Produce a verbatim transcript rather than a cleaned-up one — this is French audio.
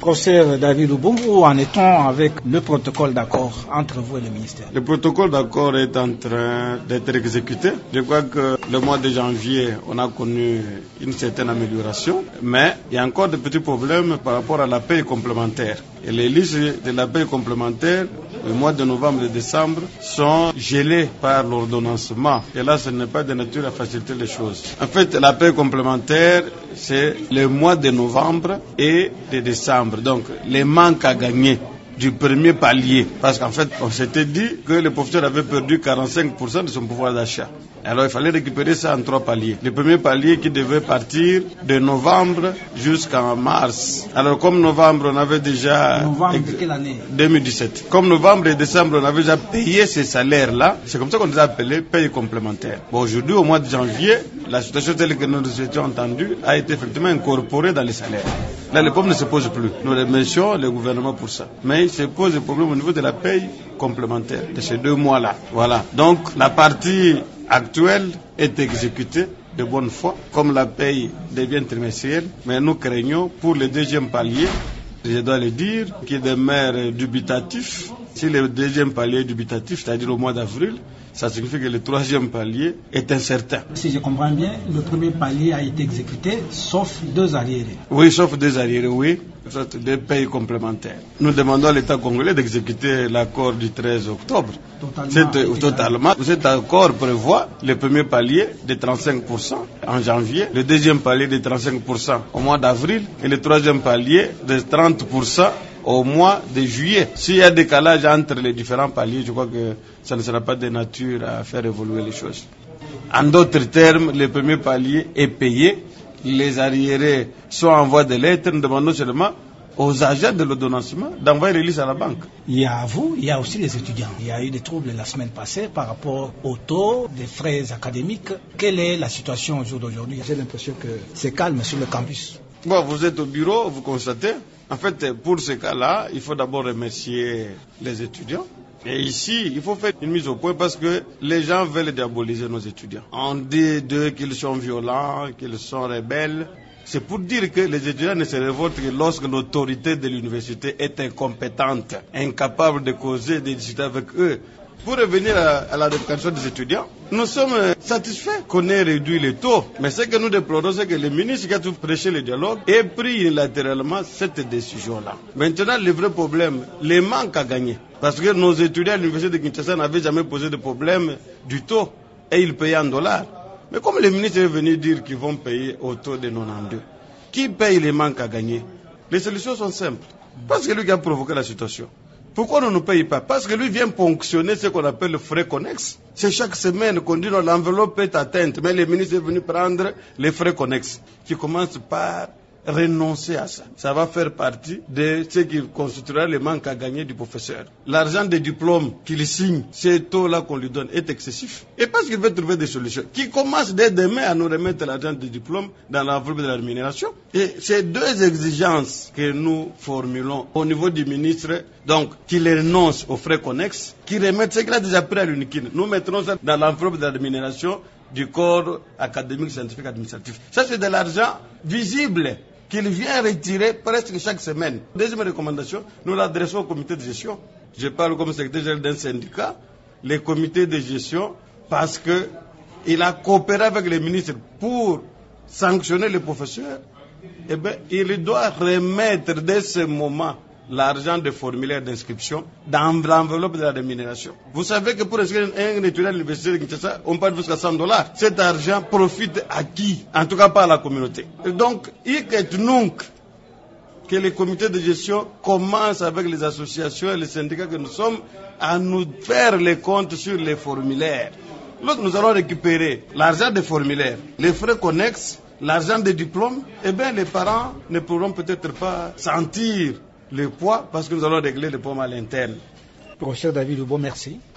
Professeur David Oubou, où en est-on avec le protocole d'accord entre vous et le ministère? Le protocole d'accord est en train d'être exécuté. Je crois que le mois de janvier, on a connu une certaine amélioration, mais il y a encore de petits problèmes par rapport à la paie complémentaire. Et les listes de la paie complémentaire, le mois de novembre et décembre, sont gelées par l'ordonnancement. Et là, ce n'est pas de nature à faciliter les choses. En fait, la paie complémentaire, c'est le mois de novembre et de décembre. Donc, les manques à gagner du premier palier. Parce qu'en fait, on s'était dit que le professeur avait perdu quarante-cinq pour cent de son pouvoir d'achat. Alors, il fallait récupérer ça en trois paliers. Le premier palier qui devait partir de novembre jusqu'en mars. Alors, comme novembre, on avait déjà... Novembre de quelle année? deux mille dix-sept. Comme novembre et décembre, on avait déjà payé ces salaires-là. C'est comme ça qu'on les a appelés paye complémentaire. Bon, aujourd'hui, au mois de janvier, la situation telle que nous étions entendus a été effectivement incorporée dans les salaires. Là, le problème ne se pose plus. Nous remercions le gouvernement pour ça. Mais il se pose des problèmes au niveau de la paye complémentaire de ces deux mois-là. Voilà. Donc, la partie actuelle est exécutée de bonne foi, comme la paye devient trimestrielle. Mais nous craignons pour le deuxième palier, je dois le dire, qui demeure dubitatif. Si le deuxième palier est dubitatif, c'est-à-dire au mois d'avril, ça signifie que le troisième palier est incertain. Si je comprends bien, le premier palier a été exécuté, sauf deux arriérés. Oui, sauf deux arriérés, oui. Sauf deux pays complémentaires. Nous demandons à l'État congolais d'exécuter l'accord du treize octobre. Totalement. Totalement. Cet accord prévoit le premier palier de trente-cinq pour cent en janvier, le deuxième palier de trente-cinq pour cent au mois d'avril et le troisième palier de trente pour cent au mois de juillet. S'il y a décalage entre les différents paliers, je crois que ça ne sera pas de nature à faire évoluer les choses. En d'autres termes, le premier palier est payé, les arriérés sont en voie de lettre, nous demandons seulement aux agents de l'ordonnancement d'envoyer les listes à la banque. Il y a vous, il y a aussi les étudiants. Il y a eu des troubles la semaine passée par rapport au taux des frais académiques. Quelle est la situation au jour d'aujourd'hui? J'ai l'impression que c'est calme sur le campus. Bon, vous êtes au bureau, vous constatez. En fait, pour ce cas-là, il faut d'abord remercier les étudiants. Et ici, il faut faire une mise au point parce que les gens veulent diaboliser nos étudiants. On dit d'eux qu'ils sont violents, qu'ils sont rebelles. C'est pour dire que les étudiants ne se révoltent que lorsque l'autorité de l'université est incompétente, incapable de causer, de discuter avec eux. Pour revenir à, à la révocation des étudiants, nous sommes satisfaits qu'on ait réduit les taux. Mais ce que nous déplorons, c'est que le ministre qui a tout prêché le dialogue ait pris unilatéralement cette décision-là. Maintenant, le vrai problème, les manques à gagner. Parce que nos étudiants à l'université de Kinshasa n'avaient jamais posé de problème du taux et ils payaient en dollars. Mais comme le ministre est venu dire qu'ils vont payer au taux de quatre-vingt-douze, qui paye les manques à gagner? Les solutions sont simples. Parce que lui qui a provoqué la situation. Pourquoi on ne nous paye pas? Parce que lui vient ponctionner ce qu'on appelle le frais connexes. C'est chaque semaine qu'on dit non, l'enveloppe est atteinte, mais le ministre est venu prendre les frais connexes, qui commencent par renoncer à ça. Ça va faire partie de ce qui constituera le manque à gagner du professeur. L'argent des diplômes qu'il signe, ces taux-là qu'on lui donne, est excessif. Et parce qu'il veut trouver des solutions, qui commence dès demain à nous remettre l'argent des diplômes dans l'enveloppe de la rémunération. Et ces deux exigences que nous formulons au niveau du ministre, donc qu'il renonce aux frais connexes, qu'il remette ce qu'il a déjà pris à l'UNIKIN. Nous mettrons ça dans l'enveloppe de la rémunération du corps académique, scientifique, administratif. Ça, c'est de l'argent visible qu'il vient retirer presque chaque semaine. Deuxième recommandation, nous l'adressons au comité de gestion. Je parle comme secrétaire général d'un syndicat, les comités de gestion, parce qu'il a coopéré avec les ministres pour sanctionner les professeurs. Eh bien, il doit remettre dès ce moment l'argent des formulaires d'inscription dans l'enveloppe de la rémunération. Vous savez que pour inscrire un étudiant à l'université de Kinshasa, on parle jusqu'à cent dollars. Cet argent profite à qui? En tout cas pas à la communauté. Et donc, il est donc que les comités de gestion commencent avec les associations et les syndicats que nous sommes à nous faire les comptes sur les formulaires. Lorsque nous allons récupérer l'argent des formulaires, les frais connexes, l'argent des diplômes, eh bien les parents ne pourront peut-être pas sentir le poids parce que nous allons régler le problème à l'interne. Professeur David Oubou, merci.